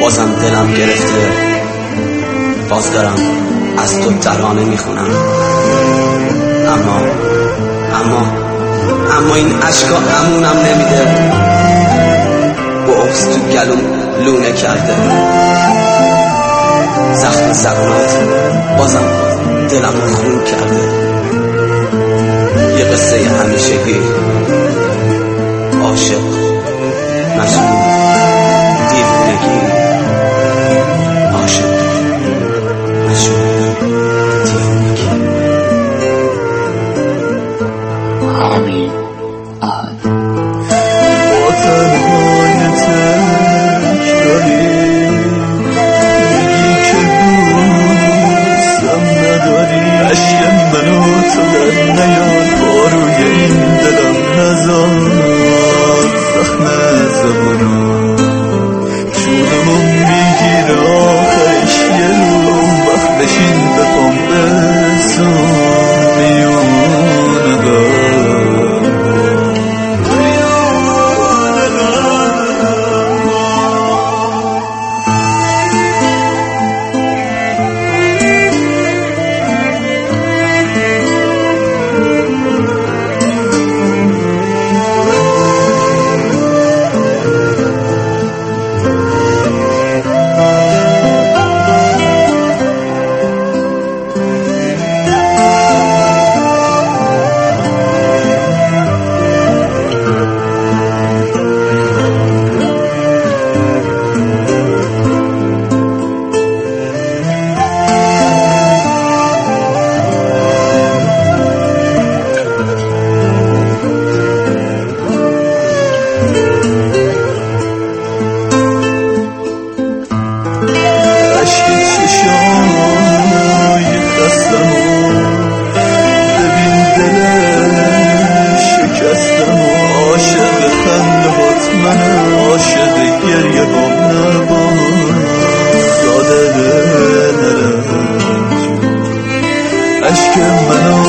بازم دلم گرفته، باز دارم از تو ترانه میخونم. اما این عشقا امونم نمیده، بغض تو گلوم لونه کرده. زخم زبونات بازم دلم خون کرده. یه قصه همیشگی، عاشق، مجنون، دیوونگی. عاشق، مجنون، دیوونگی. همین با تنهایتک داری میگی که دوستم نداری. عشق منو تو در نیار، باروی این دلم نزار. زخم زبونم جونمو میگیره، آخرش یه رو وقت بشین به پام برسون. میونه عاشق گریه بام نبار، ساده نرنج عشق منو